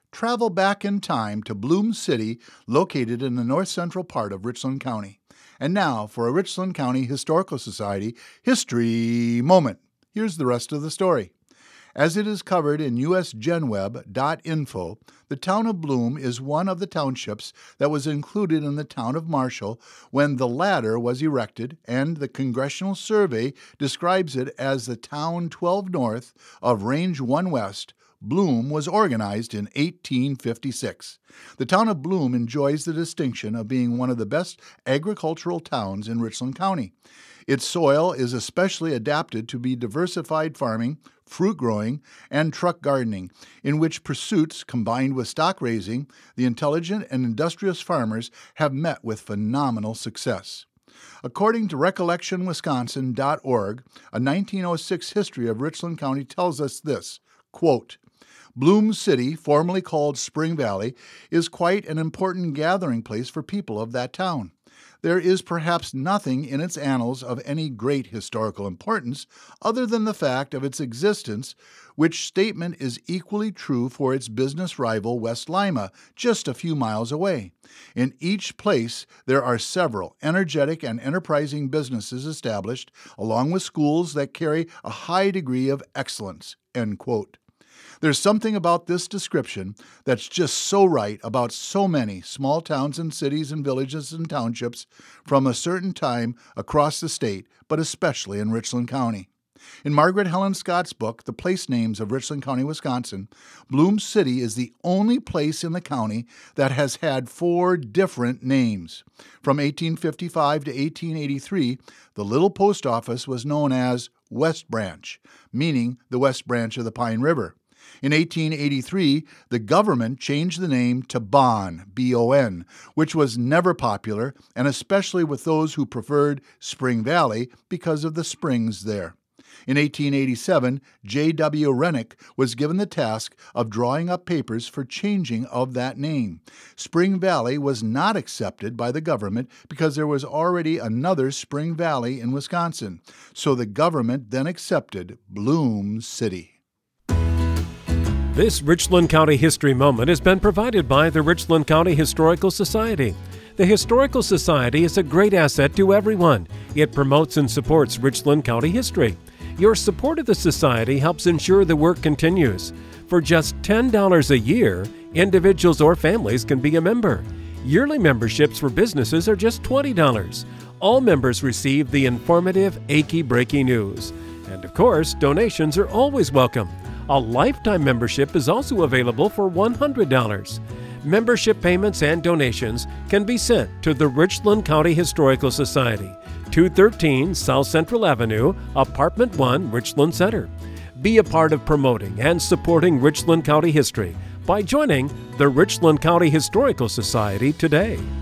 Travel back in time to Bloom City, located in the north-central part of Richland County. And now for a Richland County Historical Society History Moment. Here's the rest of the story. As it is covered in usgenweb.info, the town of Bloom is one of the townships that was included in the town of Marshall when the latter was erected, and the Congressional Survey describes it as the town 12 north of Range 1 West. Bloom was organized in 1856. The town of Bloom enjoys the distinction of being one of the best agricultural towns in Richland County. Its soil is especially adapted to be diversified farming, fruit growing, and truck gardening, in which pursuits, combined with stock raising, the intelligent and industrious farmers have met with phenomenal success. According to RecollectionWisconsin.org, a 1906 history of Richland County tells us this, quote, Bloom City, formerly called Spring Valley, is quite an important gathering place for people of that town. There is perhaps nothing in its annals of any great historical importance other than the fact of its existence, which statement is equally true for its business rival West Lima, just a few miles away. In each place, there are several energetic and enterprising businesses established, along with schools that carry a high degree of excellence, end quote. There's something about this description that's just so right about so many small towns and cities and villages and townships from a certain time across the state, but especially in Richland County. In Margaret Helen Scott's book, The Place Names of Richland County, Wisconsin, Bloom City is the only place in the county that has had 4 different names. From 1855 to 1883, the little post office was known as West Branch, meaning the West Branch of the Pine River. In 1883, the government changed the name to Bon, B-O-N, which was never popular, and especially with those who preferred Spring Valley because of the springs there. In 1887, J.W. Rennick was given the task of drawing up papers for changing of that name. Spring Valley was not accepted by the government because there was already another Spring Valley in Wisconsin, so the government then accepted Bloom City. This Richland County History Moment has been provided by the Richland County Historical Society. The Historical Society is a great asset to everyone. It promotes and supports Richland County history. Your support of the Society helps ensure the work continues. For just $10 a year, individuals or families can be a member. Yearly memberships for businesses are just $20. All members receive the informative, achy-breaky news. And of course, donations are always welcome. A lifetime membership is also available for $100. Membership payments and donations can be sent to the Richland County Historical Society, 213 South Central Avenue, Apartment 1, Richland Center. Be a part of promoting and supporting Richland County history by joining the Richland County Historical Society today.